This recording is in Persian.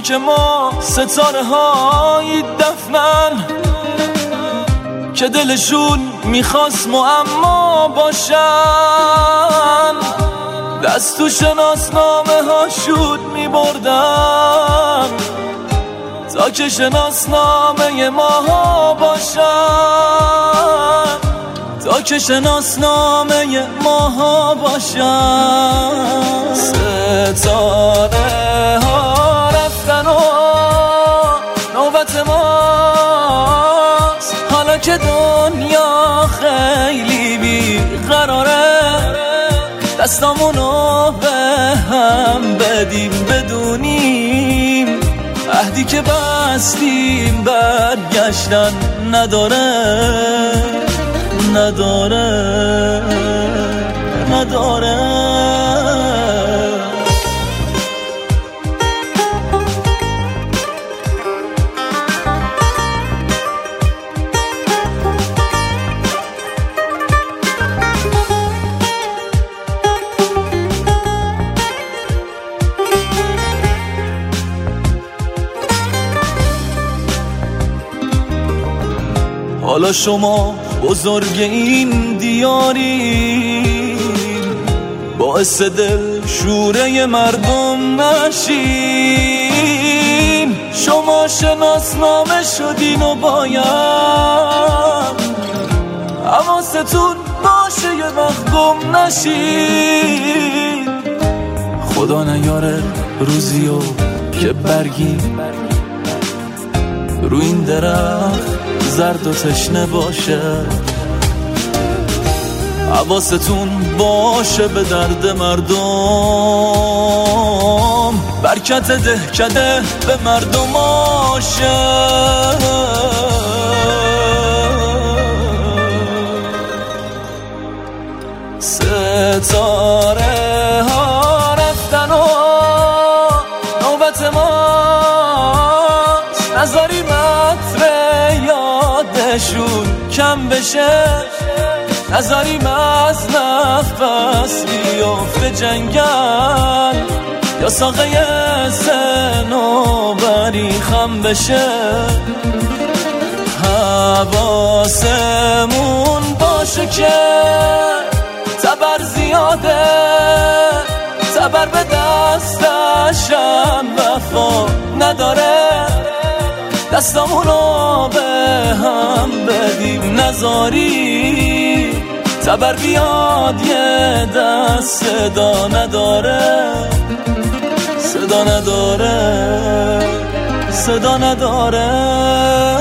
که ما ستاره های دفنن که دلشون میخواست معما باشن، دست تو شناسنامه ها شود میبردن تا که شناسنامه ماها باشن، تا که شناسنامه ماها باشن. ستاره ها رفتن و نوبت ماست، حالا که دنیا خیلی بیقراره دستامونو به هم بدیم بدونیم عهدی که بستیم برگشتن نداره نداره نداره. حالا شما بزرگ این دیاری، باعث دل شوره مردم نشین. شما شناسنامه شدین و باید حواستون باشه یه وقت گم نشین. خدا نیاره روزیو که برگی رو این درخت زرد و تشنه باشه، حواستون باشه به درد مردم، برکت دهکده به مردم آشه. ستاره ها رفتن و نوبت ماست، نذاری مطره یادشون کم بشه، نذاریم از نفس بیافته جنگل یا ساقه صنوبری خم بشه. حواسمون باشه که تبر زیاده، تبر به دستشم وفا نداره، دستامونو به هم بدیم نذاری تبر بیاد یه دست صدا نداره، صدا نداره، صدا نداره.